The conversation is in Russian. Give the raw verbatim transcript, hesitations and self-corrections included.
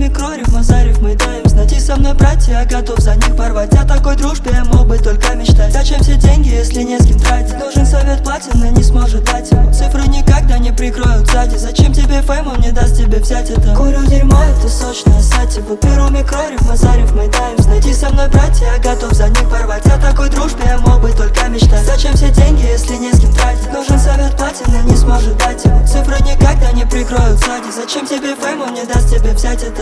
микрориф, мазариф, мы даем. Найти со мной братья, я готов за них порвать. О такой дружбе я мог бы только мечтать. Зачем все деньги, если не с кем тратить? Нужен совет платины, не сможет дать ему. Цифры никогда не прикроют сзади. Зачем тебе фейм, он не даст тебе взять это. Курю дерьмо, это сочная сатива. Беру микрориф, мазариф, мы даем. Найти со мной братья, я готов за них порвать. О такой дружбе я мог бы только мечтать. Зачем все деньги, если не с кем тратить? Нужен совет платины, не сможет дать ему. Цифры никогда не прикроют сзади. Зачем тебе фейм, он не даст тебе взять это.